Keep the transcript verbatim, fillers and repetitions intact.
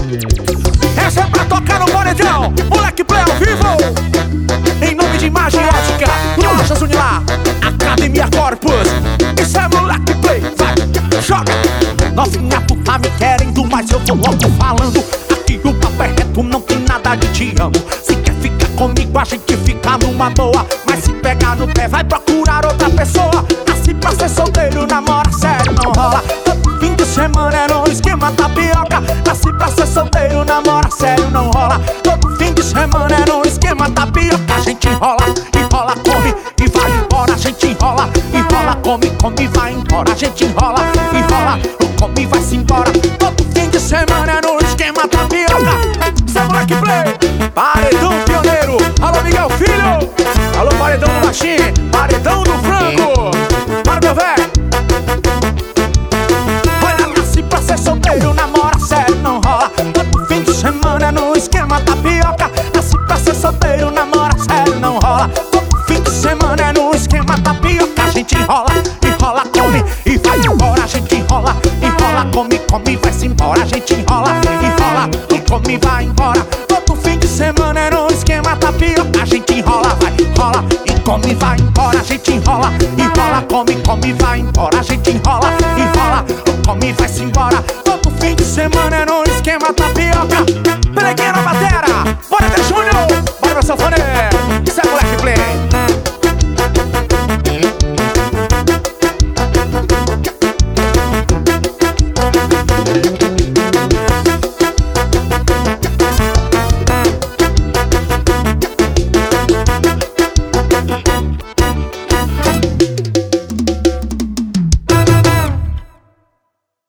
Essa é pra tocar no paredão, moleque play ao vivo. Em nome de Magiética, Lojas Unilar, Academia Corpus. Isso é moleque play, vai, joga. Novinha, tu tá me querendo, mas eu vou logo falando. Aqui o papo é reto, não tem nada de te amo. Se quer ficar comigo, a gente fica numa boa. Mas se pegar no pé, vai procurar outra pessoa. Nasci pra ser solteiro, namora sério, não rola. Todo fim de semana é no esquema tapioca. Nasci pra ser solteiro, namora sério, não rola. Todo fim de semana é no esquema tapioca. A gente enrola, enrola, come e vai embora. A gente enrola, enrola, come, come e vai embora. A gente enrola, enrola, come e vai-se embora. Todo fim de semana é no esquema tapioca. Cê moleque play, paredão pioneiro. Alô Miguel Filho, alô paredão do Baixinho, paredão do Franco. Para meu velho. Olha, nasci pra ser solteiro, namora sério, não rola. Todo fim de semana é no esquema tapioca. Nasci pra ser solteiro, namora sério, não rola. Todo fim de semana é no esquema tapioca. A gente enrola, enrola, come e vai embora. A gente enrola, enrola, come, come e vai-se embora. A gente enrola, enrola, come e vai embora. Todo fim de semana é no esquema tapioca. A gente enrola, vai, enrola e come e vai embora. A gente enrola, enrola, come, come e vai embora. A gente enrola, enrola, come e vai-se embora. Todo fim de semana é no esquema tapioca. Perequinha na batera, bora ter Júnior, bora meu sanfoneiro.